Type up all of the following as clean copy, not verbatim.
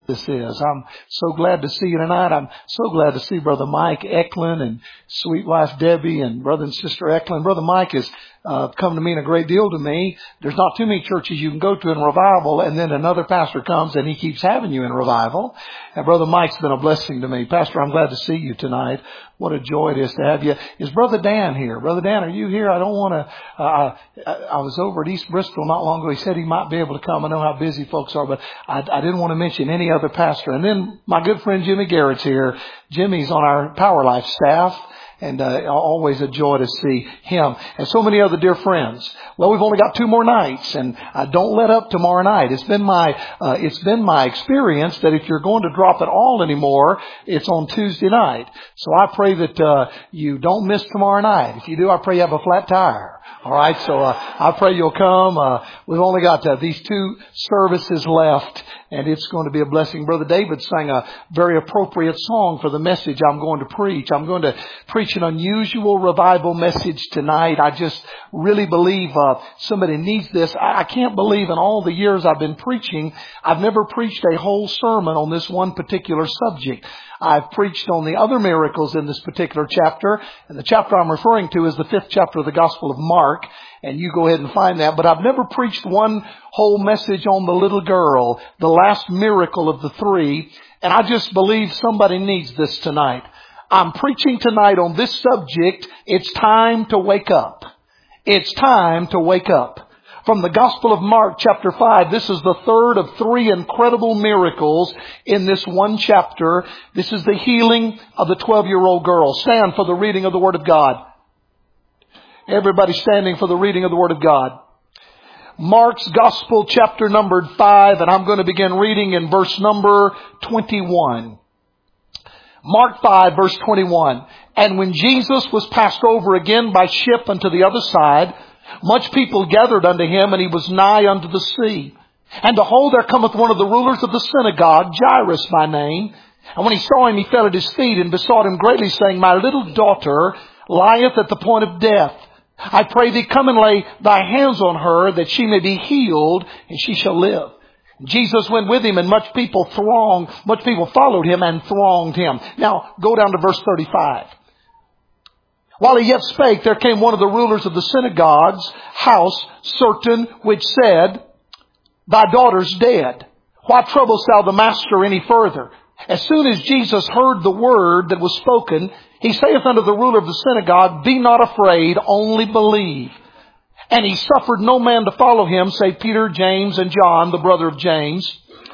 this is. I'm so glad to see you tonight. I'm so glad to see Brother Mike Eklund and sweet wife Debbie and brother and sister Eklund. Brother Mike has come to mean a great deal to me. There's not too many churches you can go to in revival, and then another pastor comes and he keeps having you in revival. And Brother Mike's been a blessing to me. Pastor, I'm glad to see you tonight. What a joy it is to have you. Is Brother Dan here? Brother Dan, are you here? I don't want to, I was over at East Bristol not long ago. He said he might be able to come. I know how busy folks are, but I didn't want to mention any other pastor. And then my good friend Jimmy Garrett's here. Jimmy's on our Power Life staff. And always a joy to see him and so many other dear friends. Well, we've only got 2 more nights, and don't let up tomorrow night. It's been my experience that if you're going to drop it all anymore, it's on Tuesday night. So I pray that you don't miss tomorrow night. If you do, I pray you have a flat tire. All right, so I pray you'll come. We've only got these 2 services left, and it's going to be a blessing. Brother David sang a very appropriate song for the message I'm going to preach. I'm going to preach an unusual revival message tonight. I just really believe somebody needs this. I can't believe in all the years I've been preaching, I've never preached a whole sermon on this one particular subject. I've preached on the other miracles in this particular chapter, and the chapter I'm referring to is the 5th chapter of the Gospel of Mark, and you go ahead and find that. But I've never preached one whole message on the little girl, the last miracle of the 3, and I just believe somebody needs this tonight. I'm preaching tonight on this subject. It's time to wake up. It's time to wake up. From the Gospel of Mark chapter 5, this is the 3rd of 3 incredible miracles in this one chapter. This is the healing of the 12-year-old girl. Stand for the reading of the Word of God. Everybody standing for the reading of the Word of God. Mark's Gospel chapter number 5, and I'm going to begin reading in verse number 21. Mark 5 verse 21. And when Jesus was passed over again by ship unto the other side, much people gathered unto him, and he was nigh unto the sea. And behold, there cometh one of the rulers of the synagogue, Jairus by name. And when he saw him, he fell at his feet and besought him greatly, saying, My little daughter lieth at the point of death. I pray thee, come and lay thy hands on her, that she may be healed, and she shall live. Jesus went with him, and much people followed him and thronged him. Now, go down to verse 35. While he yet spake, there came one of the rulers of the synagogue's house, certain, which said, Thy daughter's dead. Why troublest thou the master any further? As soon as Jesus heard the word that was spoken, he saith unto the ruler of the synagogue, Be not afraid, only believe. And he suffered no man to follow him, save Peter, James, and John, the brother of James.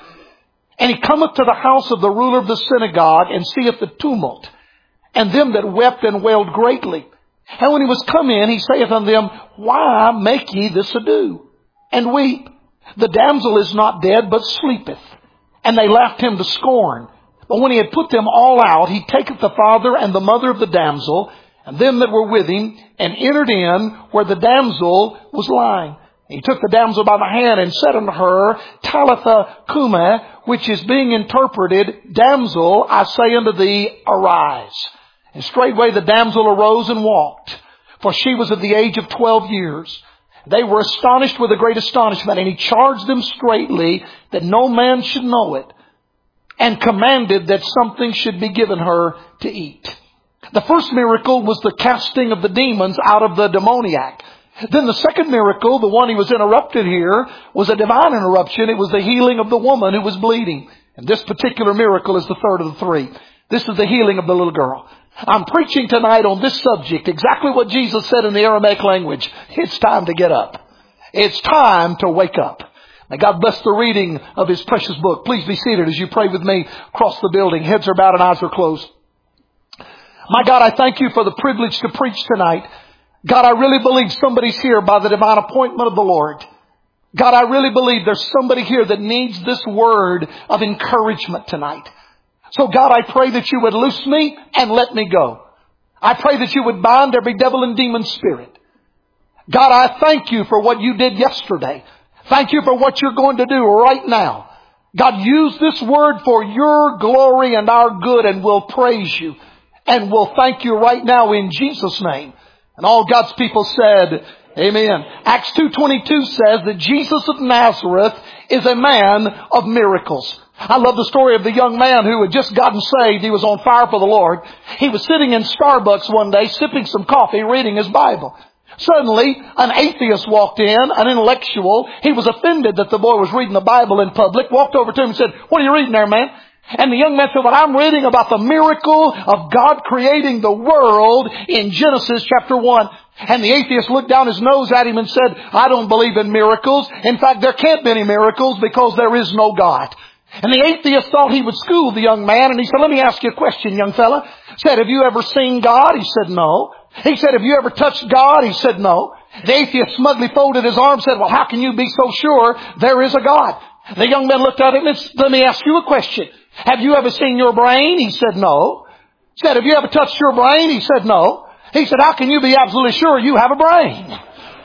And he cometh to the house of the ruler of the synagogue, and seeth the tumult, and them that wept and wailed greatly. And when he was come in, he saith unto them, Why make ye this ado, and weep? The damsel is not dead, but sleepeth. And they laughed him to scorn. But when he had put them all out, he taketh the father and the mother of the damsel, and them that were with him, and entered in where the damsel was lying. He took the damsel by the hand and said unto her, Talitha cumi, which is being interpreted, Damsel, I say unto thee, arise. And straightway the damsel arose and walked, for she was of the age of 12 years. They were astonished with a great astonishment, and he charged them straitly that no man should know it, and commanded that something should be given her to eat. The first miracle was the casting of the demons out of the demoniac. Then the second miracle, the one he was interrupted here, was a divine interruption. It was the healing of the woman who was bleeding. And this particular miracle is the 3rd of the 3. This is the healing of the little girl. I'm preaching tonight on this subject, exactly what Jesus said in the Aramaic language. It's time to get up. It's time to wake up. May God bless the reading of His precious book. Please be seated as you pray with me across the building. Heads are bowed and eyes are closed. My God, I thank you for the privilege to preach tonight. God, I really believe somebody's here by the divine appointment of the Lord. God, I really believe there's somebody here that needs this word of encouragement tonight. So God, I pray that you would loose me and let me go. I pray that you would bind every devil and demon spirit. God, I thank you for what you did yesterday. Thank you for what you're going to do right now. God, use this word for your glory and our good, and we'll praise you. And we'll thank you right now in Jesus' name. And all God's people said, Amen. Acts 2:22 says that Jesus of Nazareth is a man of miracles. I love the story of the young man who had just gotten saved. He was on fire for the Lord. He was sitting in Starbucks one day, sipping some coffee, reading his Bible. Suddenly, an atheist walked in, an intellectual. He was offended that the boy was reading the Bible in public, walked over to him and said, "What are you reading there, man?" And the young man said, "Well, I'm reading about the miracle of God creating the world in Genesis chapter 1. And the atheist looked down his nose at him and said, "I don't believe in miracles. In fact, there can't be any miracles because there is no God." And the atheist thought he would school the young man, and he said, "Let me ask you a question, young fella." He said, "Have you ever seen God?" He said, "No." He said, "Have you ever touched God?" He said, "No." The atheist smugly folded his arms and said, "Well, how can you be so sure there is a God?" The young man looked at him and said, "Let me ask you a question. Have you ever seen your brain?" He said, "No." He said, "Have you ever touched your brain?" He said, "No." He said, "How can you be absolutely sure you have a brain?"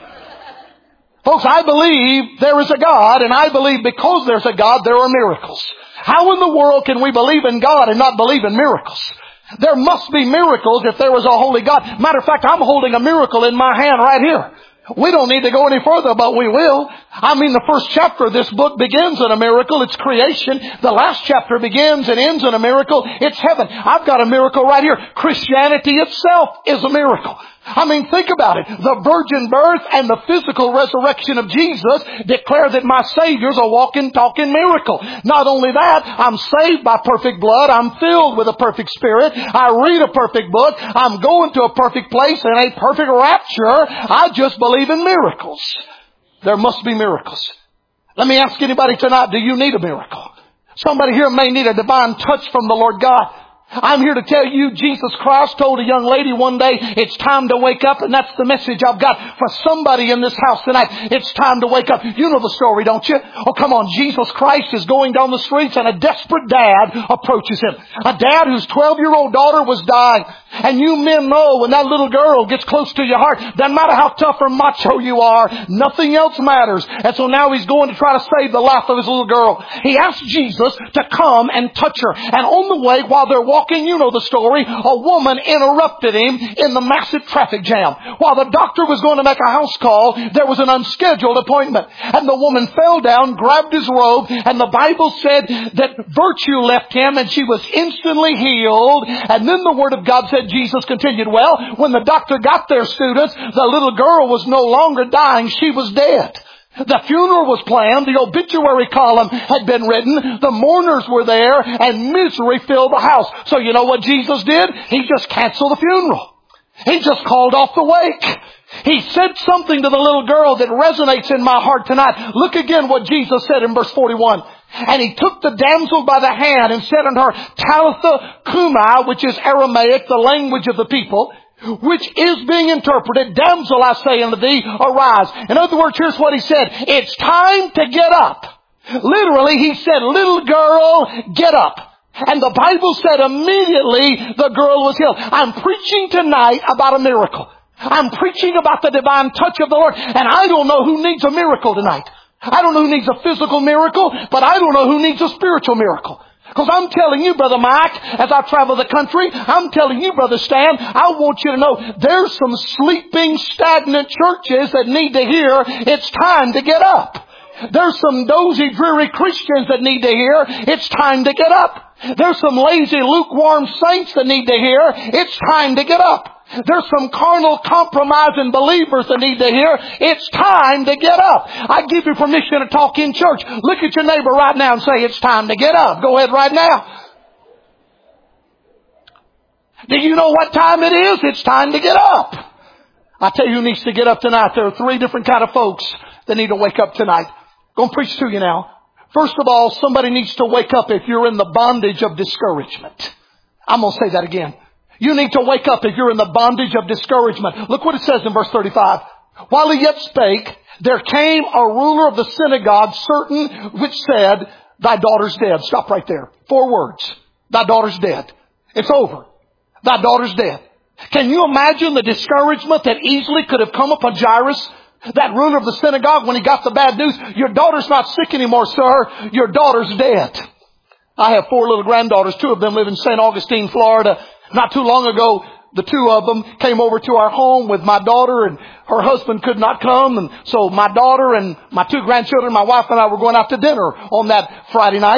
Folks, I believe there is a God, and I believe because there's a God, there are miracles. How in the world can we believe in God and not believe in miracles? There must be miracles if there was a holy God. Matter of fact, I'm holding a miracle in my hand right here. We don't need to go any further, but we will. I mean, the first chapter of this book begins in a miracle. It's creation. The last chapter begins and ends in a miracle. It's heaven. I've got a miracle right here. Christianity itself is a miracle. I mean, think about it. The virgin birth and the physical resurrection of Jesus declare that my Savior's a walking, talking miracle. Not only that, I'm saved by perfect blood. I'm filled with a perfect spirit. I read a perfect book. I'm going to a perfect place and a perfect rapture. I just believe in miracles. There must be miracles. Let me ask anybody tonight, do you need a miracle? Somebody here may need a divine touch from the Lord God. I'm here to tell you, Jesus Christ told a young lady one day, it's time to wake up, and that's the message I've got for somebody in this house tonight. It's time to wake up. You know the story, don't you? Oh, come on. Jesus Christ is going down the streets, and a desperate dad approaches him. A dad whose 12-year-old daughter was dying. And you men know when that little girl gets close to your heart, doesn't matter how tough or macho you are, nothing else matters. And so now he's going to try to save the life of his little girl. He asked Jesus to come and touch her. And on the way, while they're walking, you know the story, a woman interrupted him in the massive traffic jam. While the doctor was going to make a house call, there was an unscheduled appointment. And the woman fell down, grabbed his robe, and the Bible said that virtue left him and she was instantly healed. And then the Word of God said, Jesus continued, well, when the doctor got there, students, the little girl was no longer dying. She was dead. The funeral was planned. The obituary column had been written. The mourners were there, and misery filled the house. So you know what Jesus did? He just canceled the funeral. He just called off the wake. He said something to the little girl that resonates in my heart tonight. Look again what Jesus said in verse 41. And he took the damsel by the hand and said unto her, Talitha cumi, which is Aramaic, the language of the people, which is being interpreted, damsel, I say unto thee, arise. In other words, here's what he said. It's time to get up. Literally, he said, little girl, get up. And the Bible said immediately the girl was healed. I'm preaching tonight about a miracle. I'm preaching about the divine touch of the Lord. And I don't know who needs a miracle tonight. I don't know who needs a physical miracle, but I don't know who needs a spiritual miracle. Because I'm telling you, Brother Mike, as I travel the country, I'm telling you, Brother Stan, I want you to know there's some sleeping, stagnant churches that need to hear it's time to get up. There's some dozy, dreary Christians that need to hear it's time to get up. There's some lazy, lukewarm saints that need to hear it's time to get up. There's some carnal, compromising believers that need to hear it's time to get up. I give you permission to talk in church. Look at your neighbor right now and say it's time to get up. Go ahead right now. Do you know what time it is? It's time to get up. I tell you who needs to get up tonight. There are three different kind of folks that need to wake up tonight. I'm going to preach to you now. First of all, somebody needs to wake up if you're in the bondage of discouragement. I'm going to say that again. You need to wake up if you're in the bondage of discouragement. Look what it says in verse 35. While he yet spake, there came a ruler of the synagogue, certain, which said, thy daughter's dead. Stop right there. 4 words. Thy daughter's dead. It's over. Thy daughter's dead. Can you imagine the discouragement that easily could have come upon Jairus, that ruler of the synagogue, when he got the bad news? Your daughter's not sick anymore, sir. Your daughter's dead. I have 4 little granddaughters. 2 of them live in St. Augustine, Florida. Not too long ago, the 2 of them came over to our home with my daughter, and her husband could not come. And so my daughter and my 2 grandchildren, my wife and I were going out to dinner on that Friday night.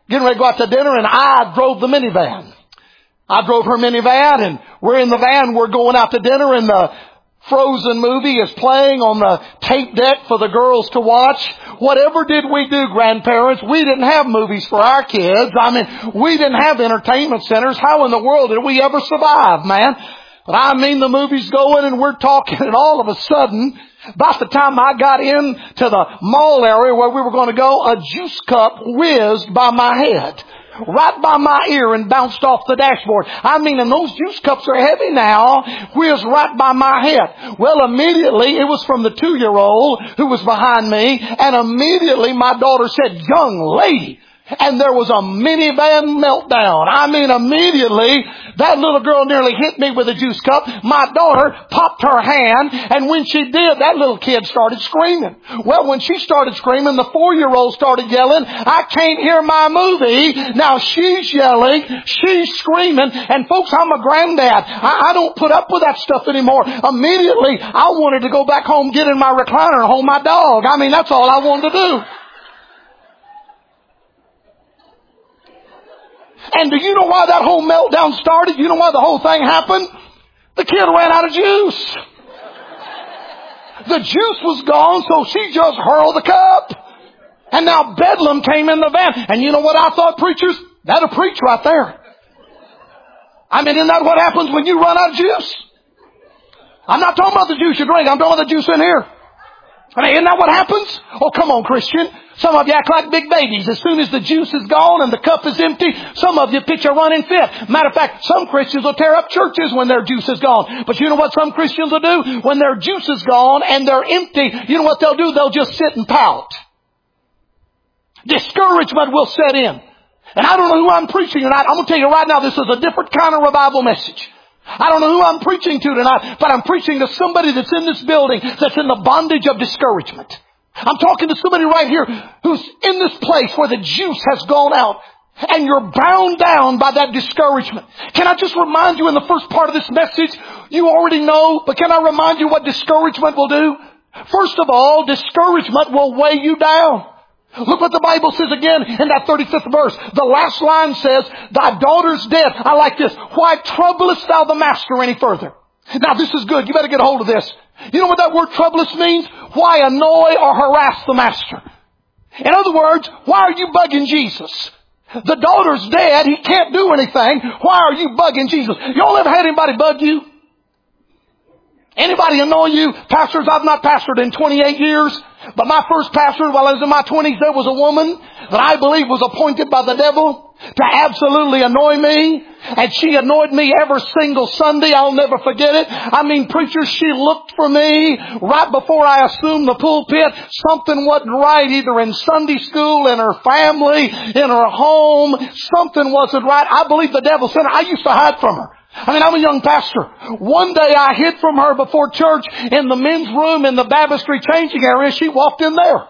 getting ready to go out to dinner, and I drove the minivan. I drove her minivan, and we're in the van. We're going out to dinner, and the Frozen movie is playing on the tape deck for the girls to watch. Whatever did we do, grandparents? We didn't have movies for our kids. I mean, we didn't have entertainment centers. How in the world did we ever survive, man? But I mean, the movie's going and we're talking, and all of a sudden, about the time I got into the mall area where we were going to go, a juice cup whizzed by my head, right by my ear, and bounced off the dashboard. I mean, and those juice cups are heavy now, whizzed right by my head. Well, immediately, it was from the 2-year-old who was behind me, and immediately my daughter said, "Young lady." And there was a minivan meltdown. I mean, immediately, that little girl nearly hit me with a juice cup. My daughter popped her hand, and when she did, that little kid started screaming. Well, when she started screaming, the 4-year-old started yelling, "I can't hear my movie." Now she's yelling, she's screaming, and folks, I'm a granddad. I don't put up with that stuff anymore. Immediately, I wanted to go back home, get in my recliner, and hold my dog. I mean, that's all I wanted to do. And do you know why that whole meltdown started? You know why the whole thing happened? The kid ran out of juice. The juice was gone, so she just hurled the cup. And now Bedlam came in the van. And you know what I thought, preachers? That'll preach right there. I mean, isn't that what happens when you run out of juice? I'm not talking about the juice you drink. I'm talking about the juice in here. I mean, isn't that what happens? Oh, come on, Christian. Some of you act like big babies. As soon as the juice is gone and the cup is empty, some of you pitch a running fit. Matter of fact, some Christians will tear up churches when their juice is gone. But you know what some Christians will do? When their juice is gone and they're empty, you know what they'll do? They'll just sit and pout. Discouragement will set in. And I don't know who I'm preaching tonight. I'm going to tell you right now, this is a different kind of revival message. I don't know who I'm preaching to tonight, but I'm preaching to somebody that's in this building that's in the bondage of discouragement. I'm talking to somebody right here who's in this place where the juice has gone out and you're bound down by that discouragement. Can I just remind you in the first part of this message, you already know, but can I remind you what discouragement will do? First of all, discouragement will weigh you down. Look what the Bible says again in that 35th verse. The last line says, "Thy daughter's dead." I like this. "Why troublest thou the master any further?" Now this is good. You better get a hold of this. You know what that word troublous means? Why annoy or harass the master? In other words, why are you bugging Jesus? The daughter's dead. He can't do anything. Why are you bugging Jesus? Y'all ever had anybody bug you? Anybody annoy you? Pastors, I've not pastored in 28 years. But my first pastor, while I was in my 20s, there was a woman that I believe was appointed by the devil to absolutely annoy me. And she annoyed me every single Sunday. I'll never forget it. I mean, preacher, she looked for me right before I assumed the pulpit. Something wasn't right, either in Sunday school, in her family, in her home. Something wasn't right. I believe the devil sent her. I used to hide from her. I mean, I'm a young pastor. One day I hid from her before church in the men's room in the baptistry changing area. She walked in there.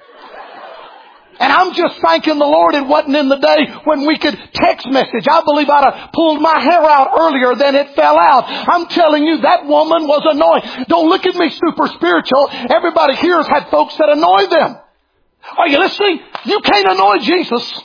And I'm just thanking the Lord it wasn't in the day when we could text message. I believe I'd have pulled my hair out earlier than it fell out. I'm telling you, that woman was annoying. Don't look at me super spiritual. Everybody here has had folks that annoy them. Are you listening? You can't annoy Jesus.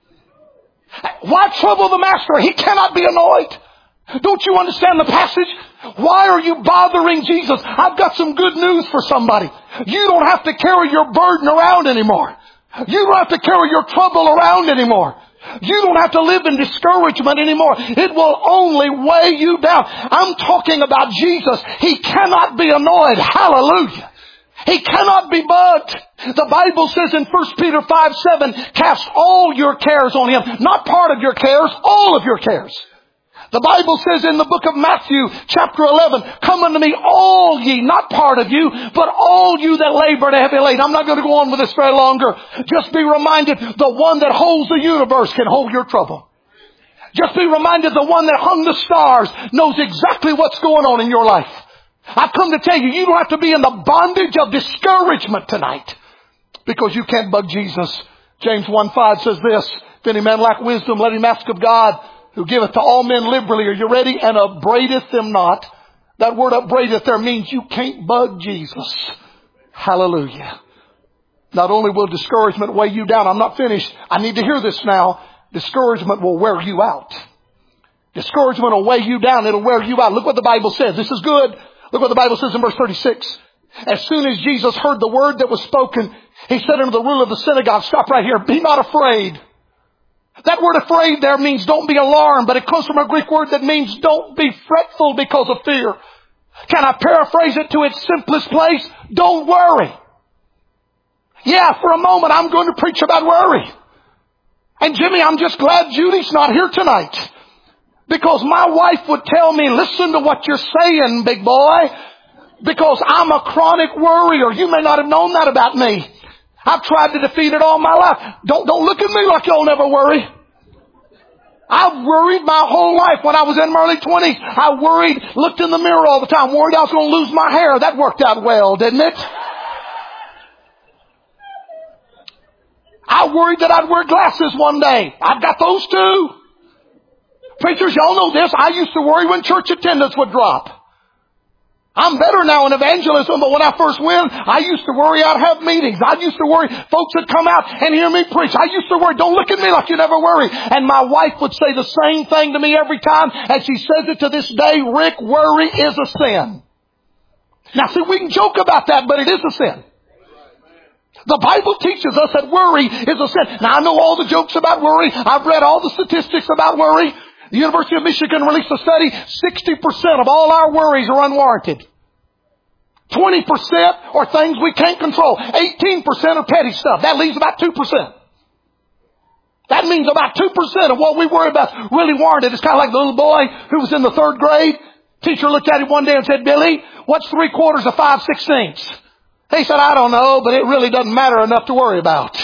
Why trouble the master? He cannot be annoyed. Don't you understand the passage? Why are you bothering Jesus? I've got some good news for somebody. You don't have to carry your burden around anymore. You don't have to carry your trouble around anymore. You don't have to live in discouragement anymore. It will only weigh you down. I'm talking about Jesus. He cannot be annoyed. Hallelujah. He cannot be bugged. The Bible says in 1 Peter 5:7, cast all your cares on Him. Not part of your cares, all of your cares. The Bible says in the book of Matthew, chapter 11, come unto me all ye, not part of you, but all you that labor and are heavy laden. I'm not going to go on with this very longer. Just be reminded, the one that holds the universe can hold your trouble. Just be reminded, the one that hung the stars knows exactly what's going on in your life. I've come to tell you, you don't have to be in the bondage of discouragement tonight because you can't bug Jesus. James 1:5 says this, if any man lack wisdom, let him ask of God, who giveth to all men liberally. Are you ready? And upbraideth them not. That word upbraideth there means you can't bug Jesus. Hallelujah. Not only will discouragement weigh you down. I'm not finished. I need to hear this now. Discouragement will wear you out. Discouragement will weigh you down. It'll wear you out. Look what the Bible says. This is good. Look what the Bible says in verse 36. As soon as Jesus heard the word that was spoken, he said unto the ruler of the synagogue, stop right here. Be not afraid. That word afraid there means don't be alarmed, but it comes from a Greek word that means don't be fretful because of fear. Can I paraphrase it to its simplest place? Don't worry. Yeah, for a moment I'm going to preach about worry. And Jimmy, I'm just glad Judy's not here tonight. Because my wife would tell me, listen to what you're saying, big boy. Because I'm a chronic worrier. You may not have known that about me. I've tried to defeat it all my life. Don't look at me like you'll never worry. I've worried my whole life. When I was in my early 20s, I worried, looked in the mirror all the time, worried I was going to lose my hair. That worked out well, didn't it? I worried that I'd wear glasses one day. I've got those too. Preachers, y'all know this. I used to worry when church attendance would drop. I'm better now in evangelism, but when I first went, I used to worry I'd have meetings. I used to worry folks would come out and hear me preach. I used to worry, don't look at me like you never worry. And my wife would say the same thing to me every time, and she says it to this day, Rick, worry is a sin. Now see, we can joke about that, but it is a sin. The Bible teaches us that worry is a sin. Now I know all the jokes about worry. I've read all the statistics about worry. The University of Michigan released a study, 60% of all our worries are unwarranted. 20% are things we can't control. 18% are petty stuff. That leaves about 2%. That means about 2% of what we worry about really warranted. It's kind of like the little boy who was in the 3rd grade. Teacher looked at him one day and said, Billy, what's 3/4 of 5/16? He said, I don't know, but it really doesn't matter enough to worry about.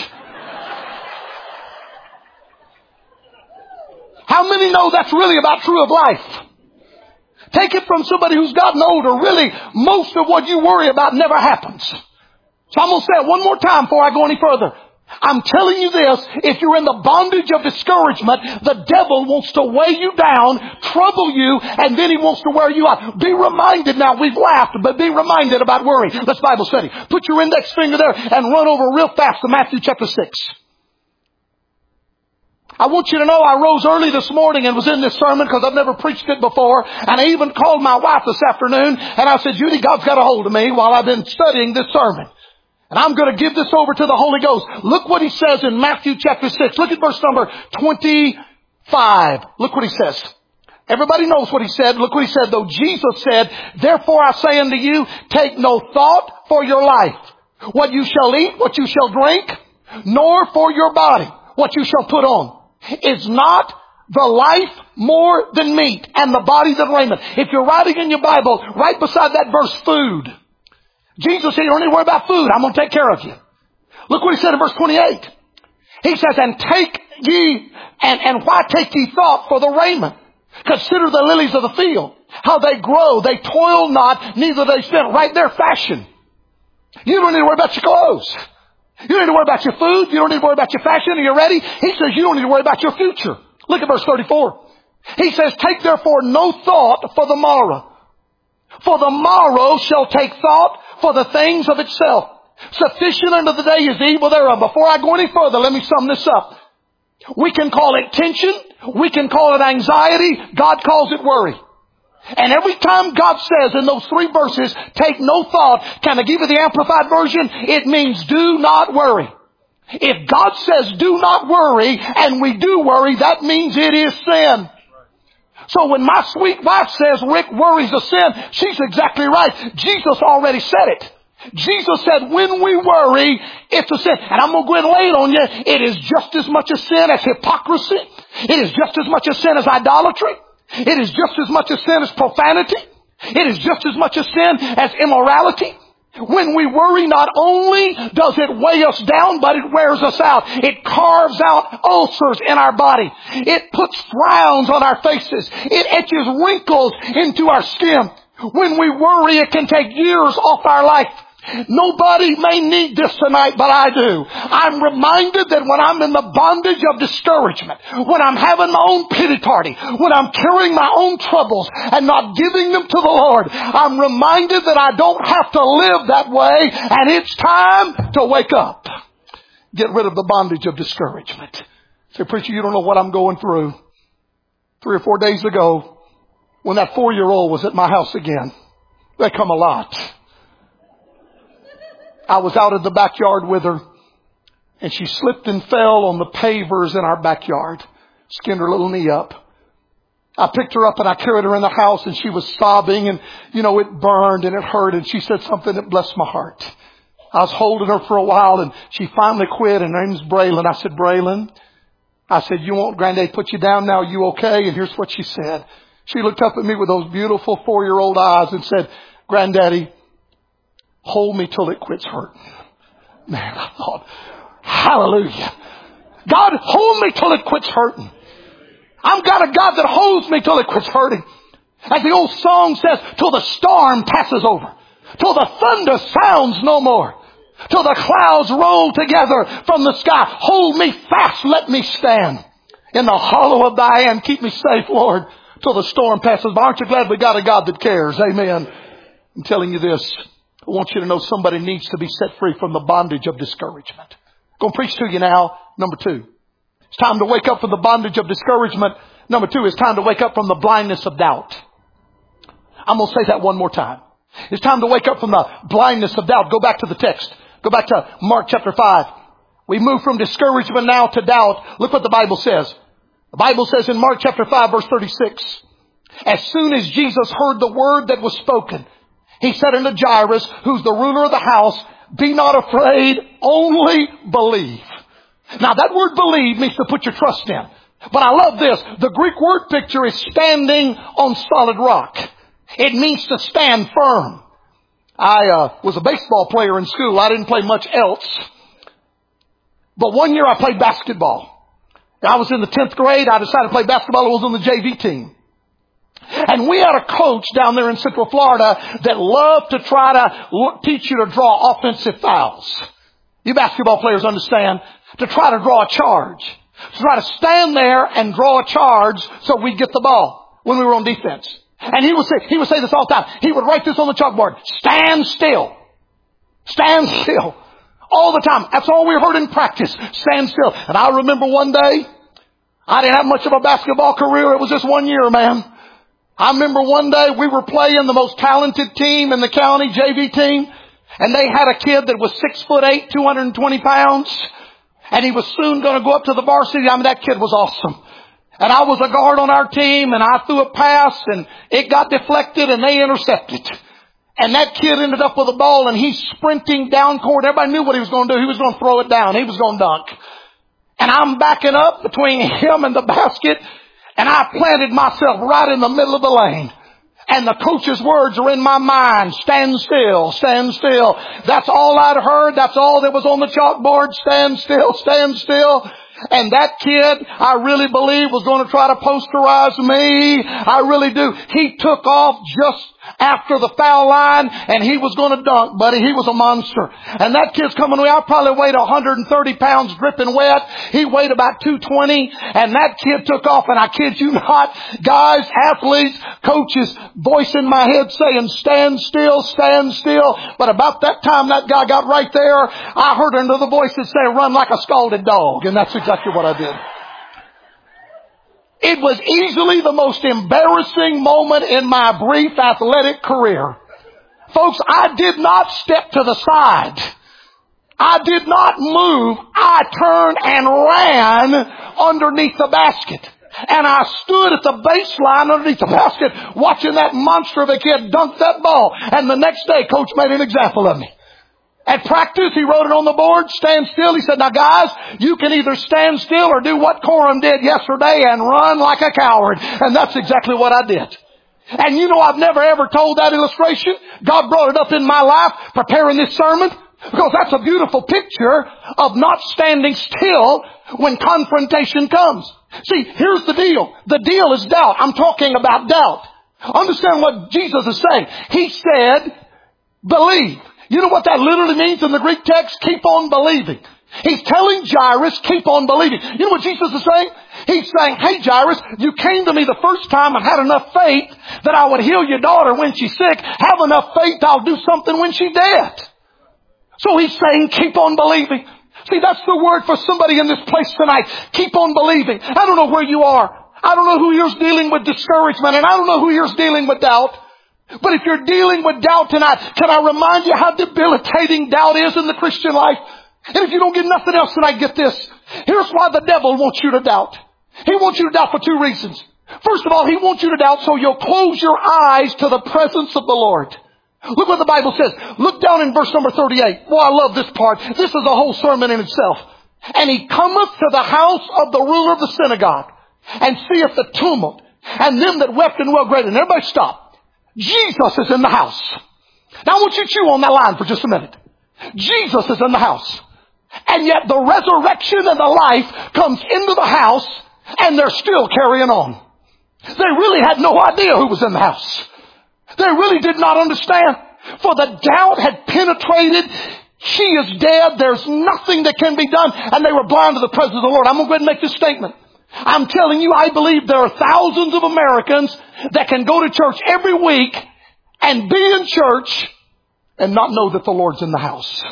How many know that's really about true of life? Take it from somebody who's gotten older. Really, most of what you worry about never happens. So I'm going to say it one more time before I go any further. I'm telling you this, if you're in the bondage of discouragement, the devil wants to weigh you down, trouble you, and then he wants to wear you out. Be reminded now, we've laughed, but be reminded about worry. Let's Bible study. Put your index finger there and run over real fast to Matthew chapter 6. I want you to know I rose early this morning and was in this sermon because I've never preached it before. And I even called my wife this afternoon and I said, Judy, God's got a hold of me while I've been studying this sermon. And I'm going to give this over to the Holy Ghost. Look what he says in Matthew chapter 6. Look at verse number 25. Look what he says. Everybody knows what he said. Look what he said, though. Jesus said, therefore I say unto you, take no thought for your life, what you shall eat, what you shall drink, nor for your body, what you shall put on. Is not the life more than meat and the body than raiment? If you're writing in your Bible, right beside that verse, food. Jesus said, you don't need to worry about food. I'm going to take care of you. Look what he said in verse 28. He says, and take ye, and why take ye thought for the raiment? Consider the lilies of the field, how they grow. They toil not, neither they spin. Right there, fashion. You don't need to worry about your clothes. You don't need to worry about your food. You don't need to worry about your fashion. Are you ready? He says you don't need to worry about your future. Look at verse 34. He says, take therefore no thought for the morrow. For the morrow shall take thought for the things of itself. Sufficient unto the day is the evil thereof. Before I go any further, let me sum this up. We can call it tension. We can call it anxiety. God calls it worry. And every time God says in those 3 verses, take no thought, can I give you the Amplified Version? It means do not worry. If God says do not worry, and we do worry, that means it is sin. So when my sweet wife says, Rick, worry's a sin, she's exactly right. Jesus already said it. Jesus said, when we worry, it's a sin. And I'm going to go ahead and lay it on you. It is just as much a sin as hypocrisy. It is just as much a sin as idolatry. It is just as much a sin as profanity. It is just as much a sin as immorality. When we worry, not only does it weigh us down, but it wears us out. It carves out ulcers in our body. It puts frowns on our faces. It etches wrinkles into our skin. When we worry, it can take years off our life. Nobody may need this tonight, but I do. I'm reminded that when I'm in the bondage of discouragement, when I'm having my own pity party, when I'm carrying my own troubles and not giving them to the Lord, I'm reminded that I don't have to live that way, and it's time to wake up. Get rid of the bondage of discouragement. Say, preacher, you don't know what I'm going through. 3 or 4 days ago, when that 4-year-old was at my house again, they come a lot. I was out in the backyard with her, and she slipped and fell on the pavers in our backyard. Skinned her little knee up. I picked her up and I carried her in the house, and she was sobbing, and, it burned and it hurt, and she said something that blessed my heart. I was holding her for a while, and she finally quit, and her name's Braylon. I said, Braylon, you want Granddaddy to put you down now? Are you okay? And here's what she said. She looked up at me with those beautiful 4-year-old eyes and said, Granddaddy, hold me till it quits hurting. Man, I thought, hallelujah. God, hold me till it quits hurting. I've got a God that holds me till it quits hurting. As the old song says, till the storm passes over, till the thunder sounds no more, till the clouds roll together from the sky. Hold me fast, let me stand in the hollow of thy hand. Keep me safe, Lord, till the storm passes by. Aren't you glad we got a God that cares? Amen. I'm telling you this. I want you to know somebody needs to be set free from the bondage of discouragement. I'm going to preach to you now. Number 2. It's time to wake up from the bondage of discouragement. Number 2, it's time to wake up from the blindness of doubt. I'm going to say that one more time. It's time to wake up from the blindness of doubt. Go back to the text. Go back to Mark chapter 5. We move from discouragement now to doubt. Look what the Bible says. The Bible says in Mark chapter 5 verse 36, as soon as Jesus heard the word that was spoken, he said unto Jairus, who's the ruler of the house, be not afraid, only believe. Now that word believe means to put your trust in. But I love this. The Greek word picture is standing on solid rock. It means to stand firm. I was a baseball player in school. I didn't play much else. But one year I played basketball. I was in the 10th grade. I decided to play basketball. I was on the JV team. And we had a coach down there in Central Florida that loved to try to teach you to draw offensive fouls. You basketball players understand. To try to draw a charge. To try to stand there and draw a charge so we'd get the ball when we were on defense. And he would say this all the time. He would write this on the chalkboard. Stand still. Stand still. All the time. That's all we heard in practice. Stand still. And I remember one day, I didn't have much of a basketball career. It was just 1 year, man. I remember one day we were playing the most talented team in the county, JV team. And they had a kid that was 6'8", 220 pounds. And he was soon going to go up to the varsity. I mean, that kid was awesome. And I was a guard on our team, and I threw a pass, and it got deflected, and they intercepted. And that kid ended up with the ball, and he's sprinting down court. Everybody knew what he was going to do. He was going to throw it down. He was going to dunk. And I'm backing up between him and the basket, and I planted myself right in the middle of the lane. And the coach's words are in my mind. Stand still, stand still. That's all I'd heard. That's all that was on the chalkboard. Stand still, stand still. And that kid, I really believe, was going to try to posterize me. I really do. He took off just after the foul line, and he was going to dunk, buddy. He was a monster. And that kid's coming away. I probably weighed 130 pounds dripping wet. He weighed about 220. And that kid took off, and I kid you not, guys, athletes, coaches, voice in my head saying, stand still, stand still. But about that time that guy got right there, I heard another voice that said, run like a scalded dog. And that's exactly what I did. It was easily the most embarrassing moment in my brief athletic career. Folks, I did not step to the side. I did not move. I turned and ran underneath the basket. And I stood at the baseline underneath the basket watching that monster of a kid dunk that ball. And the next day, Coach made an example of me. At practice, he wrote it on the board, stand still. He said, now guys, you can either stand still or do what Coram did yesterday and run like a coward. And that's exactly what I did. And you know, I've never ever told that illustration. God brought it up in my life preparing this sermon because that's a beautiful picture of not standing still when confrontation comes. See, here's the deal. The deal is doubt. I'm talking about doubt. Understand what Jesus is saying. He said, believe. You know what that literally means in the Greek text? Keep on believing. He's telling Jairus, keep on believing. You know what Jesus is saying? He's saying, hey Jairus, you came to me the first time and had enough faith that I would heal your daughter when she's sick. Have enough faith I'll do something when she's dead. So he's saying, keep on believing. See, that's the word for somebody in this place tonight. Keep on believing. I don't know where you are. I don't know who here's dealing with discouragement, and I don't know who here's dealing with doubt. But if you're dealing with doubt tonight, can I remind you how debilitating doubt is in the Christian life? And if you don't get nothing else tonight, get this. Here's why the devil wants you to doubt. He wants you to doubt for two reasons. First of all, he wants you to doubt so you'll close your eyes to the presence of the Lord. Look what the Bible says. Look down in verse number 38. Boy, I love this part. This is a whole sermon in itself. And he cometh to the house of the ruler of the synagogue, and seeth the tumult, and them that wept and wailed greatly. And everybody stop. Jesus is in the house. Now I want you to chew on that line for just a minute. Jesus is in the house. And yet the resurrection and the life comes into the house, and they're still carrying on. They really had no idea who was in the house. They really did not understand. For the doubt had penetrated. She is dead. There's nothing that can be done. And they were blind to the presence of the Lord. I'm going to go ahead and make this statement. I'm telling you, I believe there are thousands of Americans that can go to church every week and be in church and not know that the Lord's in the house.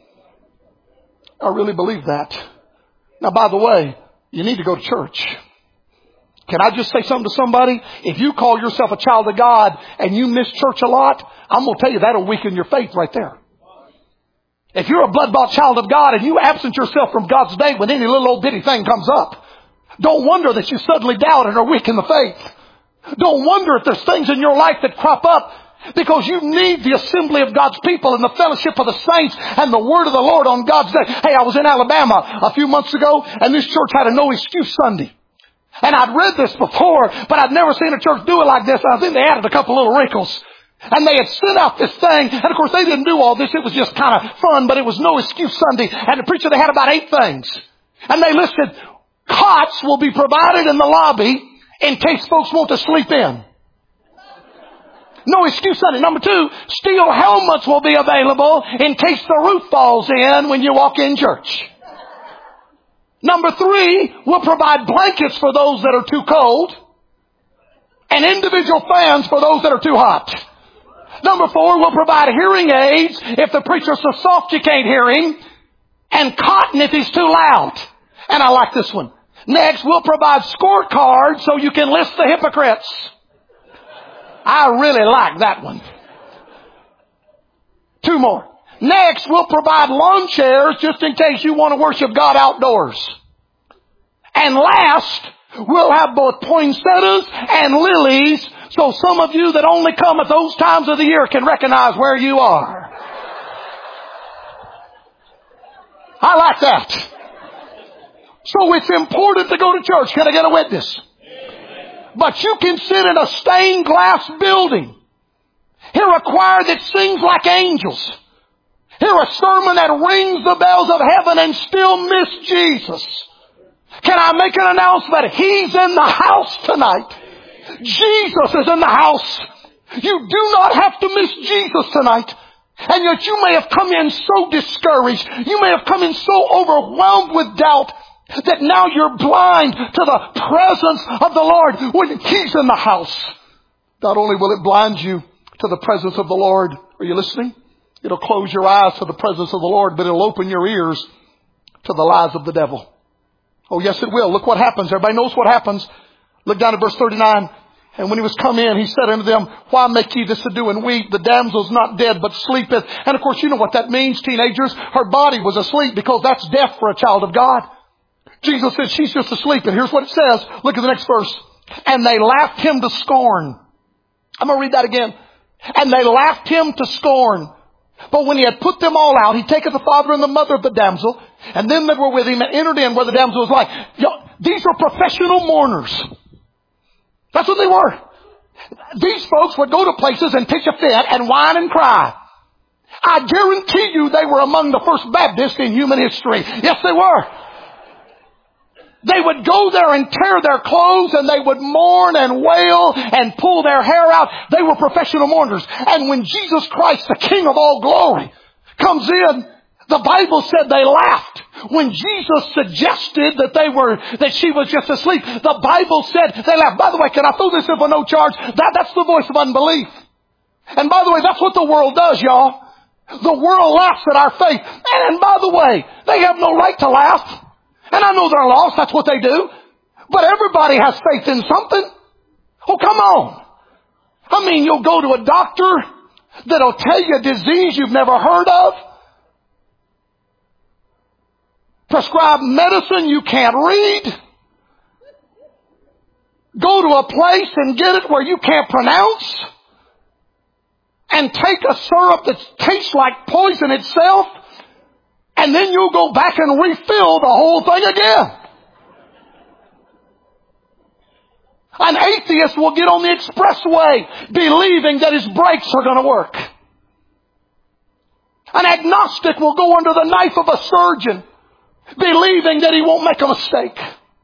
I really believe that. Now, by the way, you need to go to church. Can I just say something to somebody? If you call yourself a child of God and you miss church a lot, I'm going to tell you that'll weaken your faith right there. If you're a blood-bought child of God and you absent yourself from God's day when any little old bitty thing comes up, don't wonder that you suddenly doubt and are weak in the faith. Don't wonder if there's things in your life that crop up, because you need the assembly of God's people and the fellowship of the saints and the word of the Lord on God's day. Hey, I was in Alabama a few months ago, and this church had a no excuse Sunday. And I'd read this before, but I'd never seen a church do it like this. I think they added a couple little wrinkles. And they had sent out this thing, and of course they didn't do all this. It was just kind of fun, but it was no excuse Sunday. And the preacher, they had about 8 things. And they listed, cots will be provided in the lobby in case folks want to sleep in. No excuse Sunday. Number 2, steel helmets will be available in case the roof falls in when you walk in church. Number 3, we'll provide blankets for those that are too cold and individual fans for those that are too hot. Number 4, we'll provide hearing aids if the preacher's so soft you can't hear him, and cotton if he's too loud. And I like this one. Next, we'll provide scorecards so you can list the hypocrites. I really like that one. 2 more. Next, we'll provide lawn chairs just in case you want to worship God outdoors. And last, we'll have both poinsettias and lilies, so some of you that only come at those times of the year can recognize where you are. I like that. So it's important to go to church. Can I get a witness? But you can sit in a stained glass building, hear a choir that sings like angels, hear a sermon that rings the bells of heaven, and still miss Jesus. Can I make an announcement? He's in the house tonight. Jesus is in the house. You do not have to miss Jesus tonight. And yet you may have come in so discouraged. You may have come in so overwhelmed with doubt that now you're blind to the presence of the Lord when He's in the house. Not only will it blind you to the presence of the Lord, are you listening? It'll close your eyes to the presence of the Lord, but it'll open your ears to the lies of the devil. Oh, yes, it will. Look what happens. Everybody knows what happens. Look down at verse 39. And when he was come in, he said unto them, why make ye this to do and weep? The damsel's not dead, but sleepeth. And of course, you know what that means, teenagers. Her body was asleep, because that's death for a child of God. Jesus said she's just asleep. And here's what it says. Look at the next verse. And they laughed him to scorn. I'm going to read that again. And they laughed him to scorn. But when he had put them all out, he taketh the father and the mother of the damsel, and them that were with him, and entered in where the damsel was lying. These are professional mourners. That's what they were. These folks would go to places and pitch a fit and whine and cry. I guarantee you they were among the first Baptists in human history. Yes, they were. They would go there and tear their clothes, and they would mourn and wail and pull their hair out. They were professional mourners. And when Jesus Christ, the King of all glory, comes in, the Bible said they laughed. When Jesus suggested that she was just asleep, the Bible said they laughed. By the way, can I throw this in for no charge? That's the voice of unbelief. And by the way, that's what the world does, y'all. The world laughs at our faith. And by the way, they have no right to laugh. And I know they're lost. That's what they do. But everybody has faith in something. Oh, come on. I mean, you'll go to a doctor that'll tell you a disease you've never heard of. Prescribe medicine you can't read. Go to a place and get it where you can't pronounce. And take a syrup that tastes like poison itself. And then you'll go back and refill the whole thing again. An atheist will get on the expressway believing that his brakes are going to work. An agnostic will go under the knife of a surgeon believing that he won't make a mistake.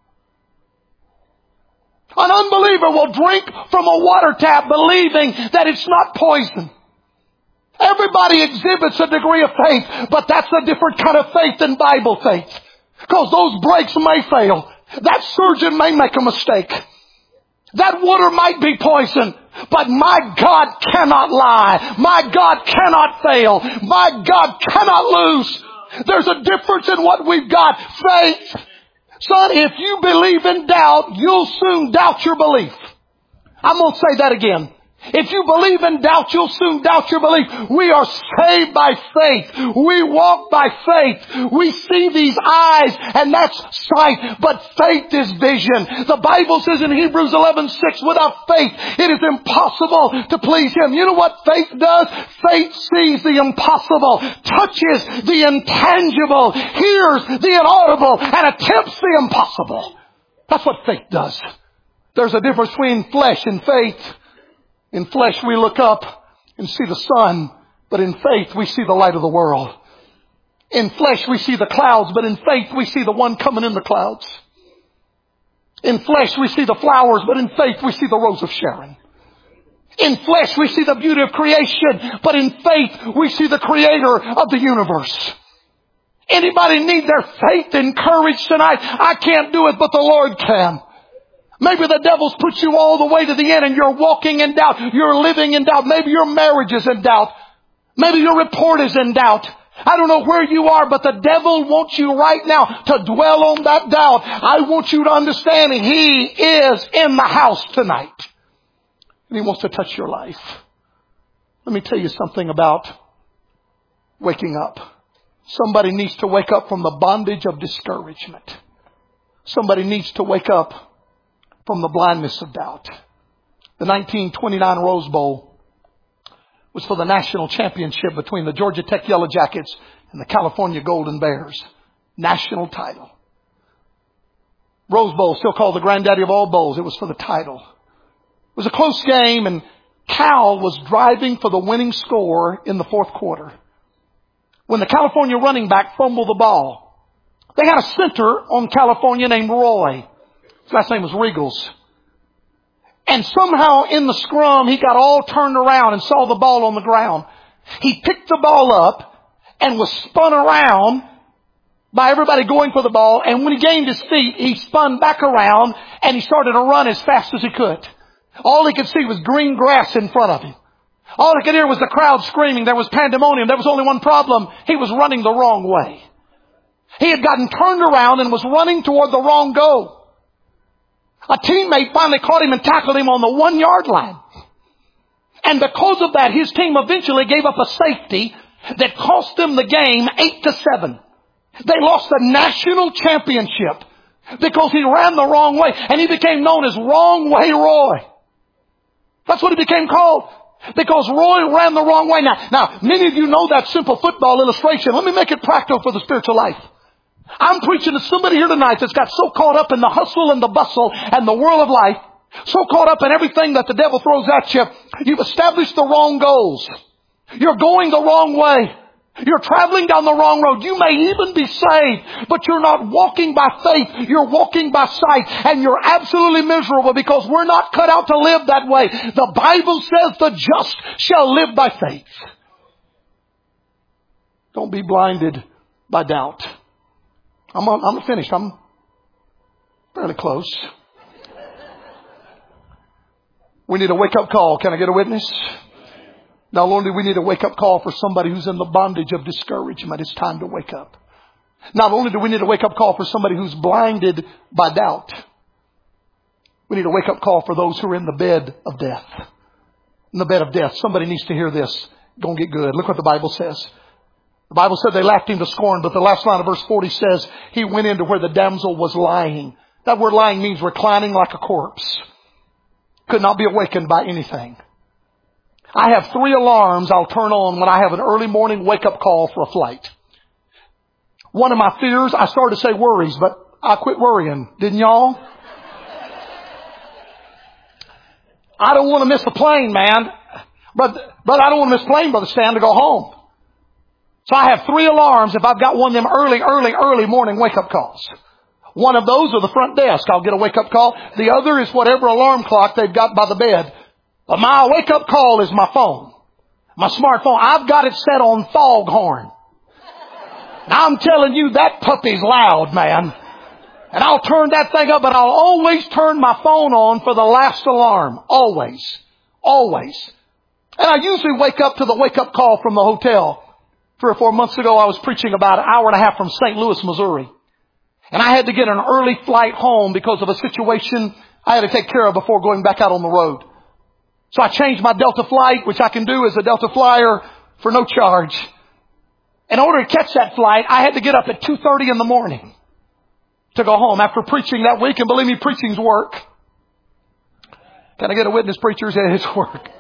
An unbeliever will drink from a water tap believing that it's not poison. Everybody exhibits a degree of faith, but that's a different kind of faith than Bible faith. Because those brakes may fail. That surgeon may make a mistake. That water might be poison, but my God cannot lie. My God cannot fail. My God cannot lose. There's a difference in what we've got. Faith. Son, if you believe in doubt, you'll soon doubt your belief. I'm going to say that again. If you believe in doubt, you'll soon doubt your belief. We are saved by faith. We walk by faith. We see these eyes, and that's sight, but faith is vision. The Bible says in Hebrews 11:6, without faith, it is impossible to please Him. You know what faith does? Faith sees the impossible, touches the intangible, hears the inaudible, and attempts the impossible. That's what faith does. There's a difference between flesh and faith. In flesh we look up and see the sun, but in faith we see the light of the world. In flesh we see the clouds, but in faith we see the one coming in the clouds. In flesh we see the flowers, but in faith we see the rose of Sharon. In flesh we see the beauty of creation, but in faith we see the creator of the universe. Anybody need their faith encouraged tonight? I can't do it, but the Lord can. Maybe the devil's put you all the way to the end and you're walking in doubt. You're living in doubt. Maybe your marriage is in doubt. Maybe your report is in doubt. I don't know where you are, but the devil wants you right now to dwell on that doubt. I want you to understand he is in the house tonight. And he wants to touch your life. Let me tell you something about waking up. Somebody needs to wake up from the bondage of discouragement. Somebody needs to wake up from the blindness of doubt. The 1929 Rose Bowl was for the national championship between the Georgia Tech Yellow Jackets and the California Golden Bears. National title. Rose Bowl, still called the granddaddy of all bowls. It was for the title. It was a close game, and Cal was driving for the winning score in the fourth quarter when the California running back fumbled the ball. They had a center on California named Roy. His last name was Regals. And somehow in the scrum, he got all turned around and saw the ball on the ground. He picked the ball up and was spun around by everybody going for the ball. And when he gained his feet, he spun back around and he started to run as fast as he could. All he could see was green grass in front of him. All he could hear was the crowd screaming. There was pandemonium. There was only one problem. He was running the wrong way. He had gotten turned around and was running toward the wrong goal. A teammate finally caught him and tackled him on the 1 yard line. And because of that, his team eventually gave up a safety that cost them the game 8-7. They lost the national championship because he ran the wrong way. And he became known as Wrong Way Roy. That's what he became called. Because Roy ran the wrong way. Now, many of you know that simple football illustration. Let me make it practical for the spiritual life. I'm preaching to somebody here tonight that's got so caught up in the hustle and the bustle and the world of life, so caught up in everything that the devil throws at you, you've established the wrong goals. You're going the wrong way. You're traveling down the wrong road. You may even be saved, but you're not walking by faith. You're walking by sight, and you're absolutely miserable because we're not cut out to live that way. The Bible says the just shall live by faith. Don't be blinded by doubt. I'm finished. I'm fairly close. We need a wake-up call. Can I get a witness? Not only do we need a wake-up call for somebody who's in the bondage of discouragement, it's time to wake up. Not only do we need a wake-up call for somebody who's blinded by doubt, we need a wake-up call for those who are in the bed of death. In the bed of death. Somebody needs to hear this. Gonna get good. Look what the Bible says. The Bible said they laughed him to scorn, but the last line of verse 40 says he went into where the damsel was lying. That word lying means reclining like a corpse. Could not be awakened by anything. I have 3 alarms I'll turn on when I have an early morning wake-up call for a flight. One of my fears, I started to say worries, but I quit worrying. Didn't y'all? I don't want to miss a plane, man. But I don't want to miss a plane, Brother Stan, to go home. So I have 3 alarms if I've got one of them early morning wake-up calls. One of those are the front desk. I'll get a wake-up call. The other is whatever alarm clock they've got by the bed. But my wake-up call is my phone. My smartphone. I've got it set on foghorn. Now I'm telling you, that puppy's loud, man. And I'll turn that thing up, but I'll always turn my phone on for the last alarm. Always. Always. And I usually wake up to the wake-up call from the hotel. 3 or 4 months ago, I was preaching about an hour and a half from St. Louis, Missouri. And I had to get an early flight home because of a situation I had to take care of before going back out on the road. So I changed my Delta flight, which I can do as a Delta flyer for no charge. In order to catch that flight, I had to get up at 2:30 in the morning to go home after preaching that week. And believe me, preaching's work. Can I get a witness, preachers? It's work.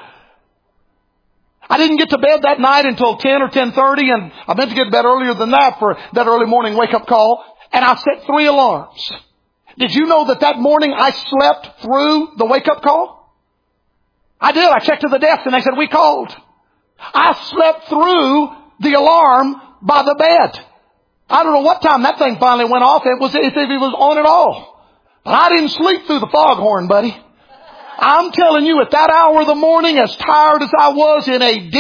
I didn't get to bed that night until 10 or 10:30, and I meant to get to bed earlier than that for that early morning wake-up call. And I set 3 alarms. Did you know that morning I slept through the wake-up call? I did. I checked to the desk and they said, we called. I slept through the alarm by the bed. I don't know what time that thing finally went off. If it was on at all. But I didn't sleep through the foghorn, buddy. I'm telling you, at that hour of the morning, as tired as I was in a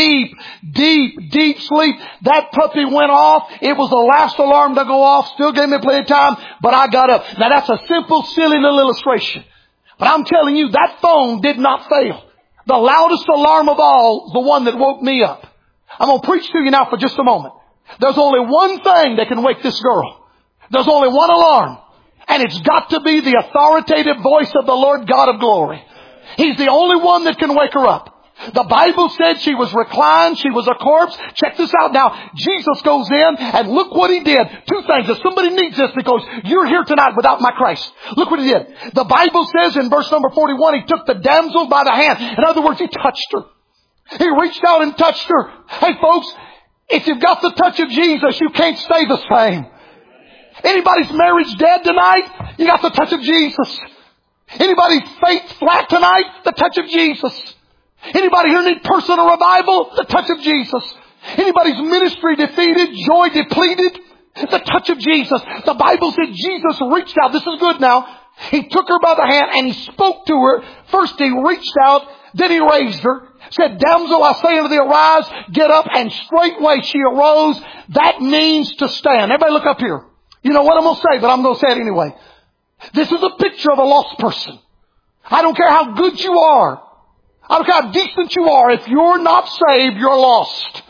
deep sleep, that puppy went off. It was the last alarm to go off. Still gave me plenty of time, but I got up. Now that's a simple, silly little illustration. But I'm telling you, that phone did not fail. The loudest alarm of all, the one that woke me up. I'm going to preach to you now for just a moment. There's only one thing that can wake this girl. There's only one alarm. And it's got to be the authoritative voice of the Lord God of glory. He's the only one that can wake her up. The Bible said she was reclined. She was a corpse. Check this out now. Jesus goes in and look what He did. 2 things. If somebody needs this because you're here tonight without my Christ. Look what He did. The Bible says in verse number 41, He took the damsel by the hand. In other words, He touched her. He reached out and touched her. Hey folks, if you've got the touch of Jesus, you can't stay the same. Anybody's marriage dead tonight? You got the touch of Jesus. Anybody's faith flat tonight? The touch of Jesus. Anybody here need personal revival? The touch of Jesus. Anybody's ministry defeated, joy depleted? The touch of Jesus. The Bible said Jesus reached out. This is good now. He took her by the hand and He spoke to her. First He reached out, then He raised her. Said, damsel, I say unto thee, arise, get up, and straightway she arose. That means to stand. Everybody look up here. You know what I'm going to say, but I'm going to say it anyway. This is a picture of a lost person. I don't care how good you are. I don't care how decent you are. If you're not saved, you're lost.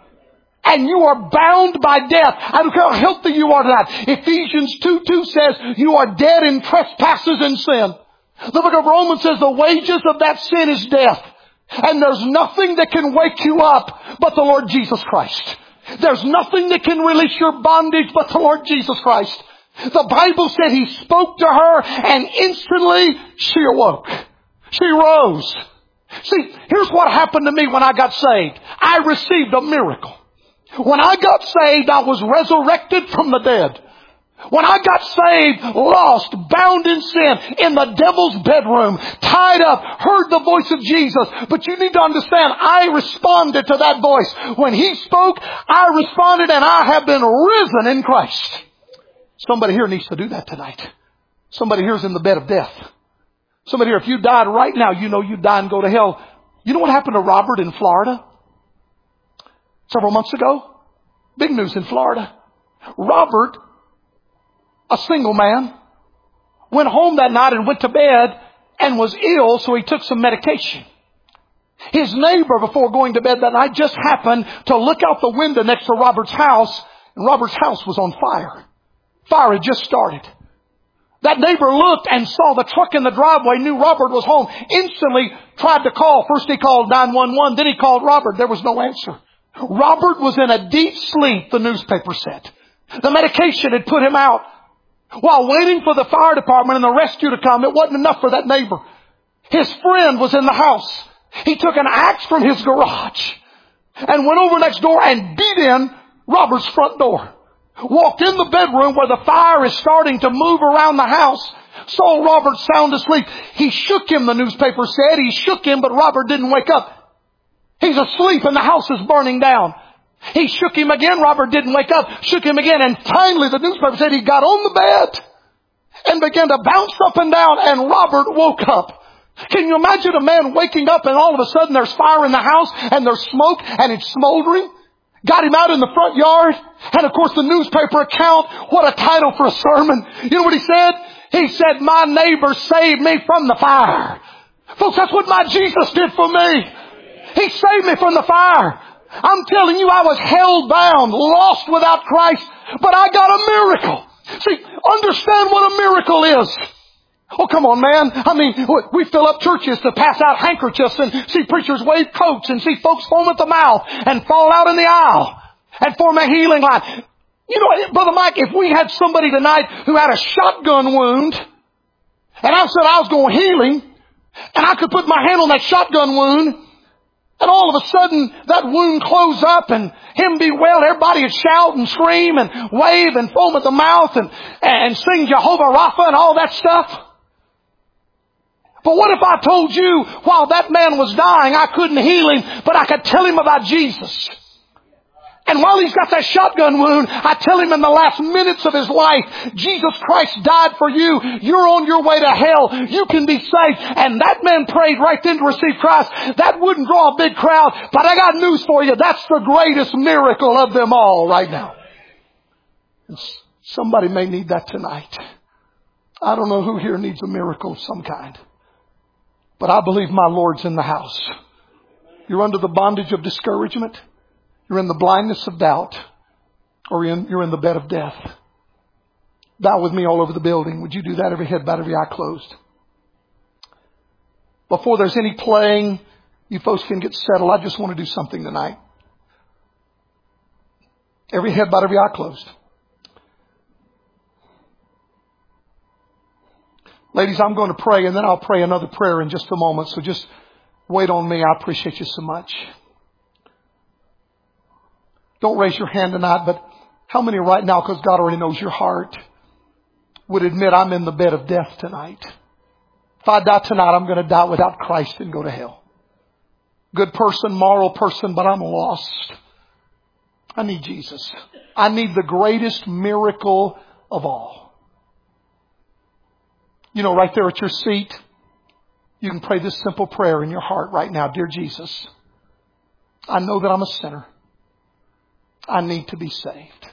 And you are bound by death. I don't care how healthy you are tonight. Ephesians 2:2 says you are dead in trespasses and sin. The book of Romans says the wages of that sin is death. And there's nothing that can wake you up but the Lord Jesus Christ. There's nothing that can release your bondage but the Lord Jesus Christ. The Bible said He spoke to her and instantly she awoke. She rose. See, here's what happened to me when I got saved. I received a miracle. When I got saved, I was resurrected from the dead. When I got saved, lost, bound in sin, in the devil's bedroom, tied up, heard the voice of Jesus. But you need to understand, I responded to that voice. When He spoke, I responded, and I have been risen in Christ. Somebody here needs to do that tonight. Somebody here is in the bed of death. Somebody here, if you died right now, you know you'd die and go to hell. You know what happened to Robert in Florida? Several months ago? Big news in Florida. Robert, a single man, went home that night and went to bed and was ill, so he took some medication. His neighbor, before going to bed that night, just happened to look out the window next to Robert's house, and Robert's house was on fire. Fire had just started. That neighbor looked and saw the truck in the driveway, knew Robert was home, instantly tried to call. First he called 911, then he called Robert. There was no answer. Robert was in a deep sleep, the newspaper said. The medication had put him out. While waiting for the fire department and the rescue to come, it wasn't enough for that neighbor. His friend was in the house. He took an axe from his garage and went over next door and beat in Robert's front door. Walked in the bedroom where the fire is starting to move around the house. Saw Robert sound asleep. He shook him, the newspaper said. He shook him, but Robert didn't wake up. He's asleep and the house is burning down. He shook him again. Robert didn't wake up. Shook him again. And finally, the newspaper said he got on the bed and began to bounce up and down, and Robert woke up. Can you imagine a man waking up and all of a sudden there's fire in the house and there's smoke and it's smoldering? Got him out in the front yard. And of course the newspaper account, what a title for a sermon. You know what he said? He said, "My neighbor saved me from the fire." Folks, that's what my Jesus did for me. He saved me from the fire. I'm telling you, I was held bound, lost without Christ, but I got a miracle. See, understand what a miracle is. Oh, come on, man. I mean, we fill up churches to pass out handkerchiefs and see preachers wave coats and see folks foam at the mouth and fall out in the aisle and form a healing line. You know, Brother Mike, if we had somebody tonight who had a shotgun wound and I said I was going to heal him and I could put my hand on that shotgun wound and all of a sudden that wound closed up and him be well, everybody would shout and scream and wave and foam at the mouth and sing Jehovah Rapha and all that stuff. But what if I told you while that man was dying, I couldn't heal him, but I could tell him about Jesus? And while he's got that shotgun wound, I tell him in the last minutes of his life, Jesus Christ died for you. You're on your way to hell. You can be saved. And that man prayed right then to receive Christ. That wouldn't draw a big crowd. But I got news for you. That's the greatest miracle of them all right now. And somebody may need that tonight. I don't know who here needs a miracle of some kind. But I believe my Lord's in the house. You're under the bondage of discouragement. You're in the blindness of doubt. Or you're in the bed of death. Bow with me all over the building. Would you do that? Every head bowed, every eye closed. Before there's any playing, you folks can get settled. I just want to do something tonight. Every head bowed, every eye closed. Ladies, I'm going to pray and then I'll pray another prayer in just a moment. So just wait on me. I appreciate you so much. Don't raise your hand tonight, but how many right now, because God already knows your heart, would admit I'm in the bed of death tonight? If I die tonight, I'm going to die without Christ and go to hell. Good person, moral person, but I'm lost. I need Jesus. I need the greatest miracle of all. You know, right there at your seat, you can pray this simple prayer in your heart right now. Dear Jesus, I know that I'm a sinner. I need to be saved.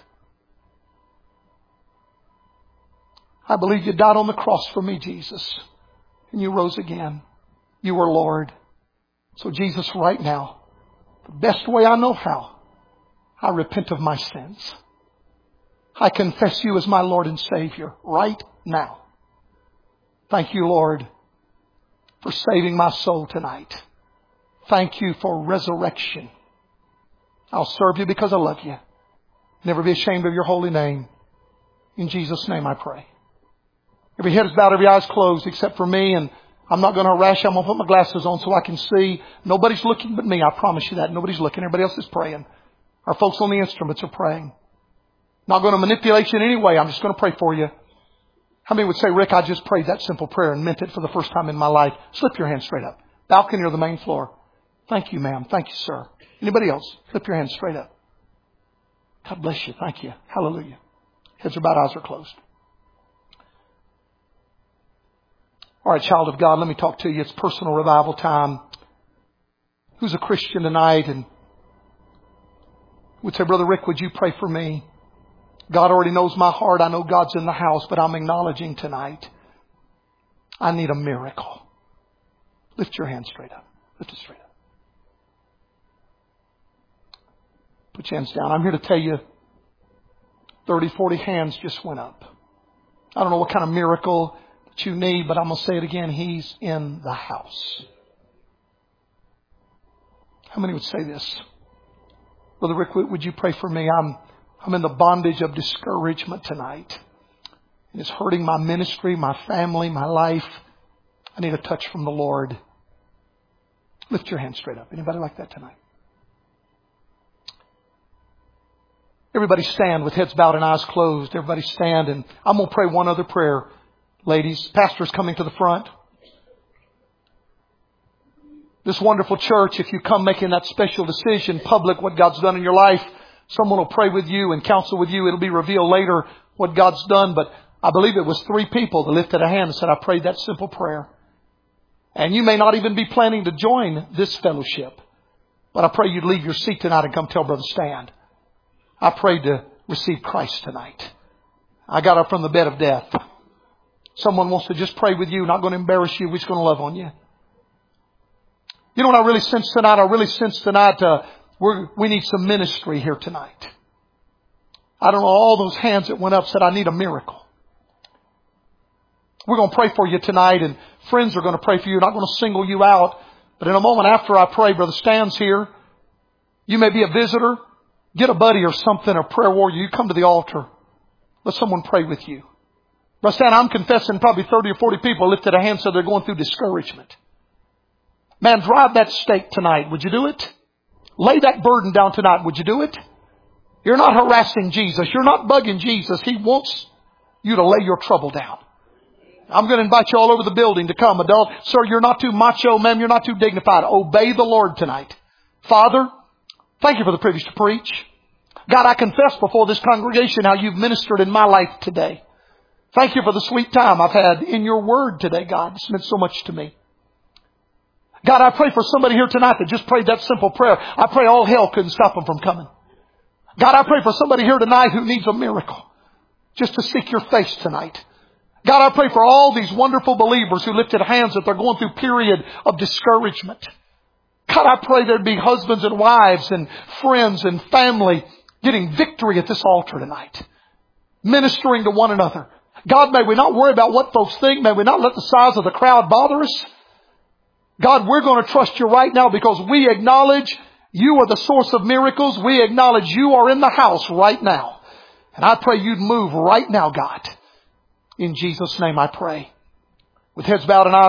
I believe you died on the cross for me, Jesus. And you rose again. You are Lord. So Jesus, right now, the best way I know how, I repent of my sins. I confess you as my Lord and Savior right now. Thank you, Lord, for saving my soul tonight. Thank you for resurrection. I'll serve you because I love you. Never be ashamed of your holy name. In Jesus' name I pray. Every head is bowed, every eye is closed except for me. And I'm not going to harass you. I'm going to put my glasses on so I can see. Nobody's looking but me. I promise you that. Nobody's looking. Everybody else is praying. Our folks on the instruments are praying. Not going to manipulate you in any way. I'm just going to pray for you. How many would say, Rick, I just prayed that simple prayer and meant it for the first time in my life? Slip your hand straight up. Balcony or the main floor. Thank you, ma'am. Thank you, sir. Anybody else? Flip your hand straight up. God bless you. Thank you. Hallelujah. Heads are bowed, eyes are closed. All right, child of God, let me talk to you. It's personal revival time. Who's a Christian tonight and would say, Brother Rick, would you pray for me? God already knows my heart. I know God's in the house, but I'm acknowledging tonight I need a miracle. Lift your hand straight up. Lift it straight up. Put your hands down. I'm here to tell you 30, 40 hands just went up. I don't know what kind of miracle that you need, but I'm going to say it again. He's in the house. How many would say this? Brother Rick, would you pray for me? I'm in the bondage of discouragement tonight. And it's hurting my ministry, my family, my life. I need a touch from the Lord. Lift your hand straight up. Anybody like that tonight? Everybody stand with heads bowed and eyes closed. Everybody stand, and I'm going to pray one other prayer. Ladies, pastor's coming to the front. This wonderful church, if you come making that special decision, public, what God's done in your life, someone will pray with you and counsel with you. It'll be revealed later what God's done. But I believe it was 3 people that lifted a hand and said, I prayed that simple prayer. And you may not even be planning to join this fellowship. But I pray you'd leave your seat tonight and come tell Brother Stan. I prayed to receive Christ tonight. I got up from the bed of death. Someone wants to just pray with you. Not going to embarrass you. We're just going to love on you. You know what I really sense tonight? I really sense tonight we need some ministry here tonight. I don't know, all those hands that went up said, I need a miracle. We're going to pray for you tonight, and friends are going to pray for you. Not going to single you out. But in a moment after I pray, Brother Stan's here. You may be a visitor. Get a buddy or something, a prayer warrior. You come to the altar. Let someone pray with you. Brother Stan, I'm confessing probably 30 or 40 people lifted a hand so they're going through discouragement. Man, drive that stake tonight. Would you do it? Lay that burden down tonight. Would you do it? You're not harassing Jesus. You're not bugging Jesus. He wants you to lay your trouble down. I'm going to invite you all over the building to come. Adult, sir, you're not too macho. Ma'am, you're not too dignified. Obey the Lord tonight. Father, thank you for the privilege to preach. God, I confess before this congregation how you've ministered in my life today. Thank you for the sweet time I've had in your word today, God. It's meant so much to me. God, I pray for somebody here tonight that just prayed that simple prayer. I pray all hell couldn't stop them from coming. God, I pray for somebody here tonight who needs a miracle just to seek your face tonight. God, I pray for all these wonderful believers who lifted hands that they're going through a period of discouragement. God, I pray there'd be husbands and wives and friends and family getting victory at this altar tonight. Ministering to one another. God, may we not worry about what folks think. May we not let the size of the crowd bother us. God, we're going to trust you right now because we acknowledge you are the source of miracles. We acknowledge you are in the house right now. And I pray you'd move right now, God. In Jesus' name I pray. With heads bowed and eyes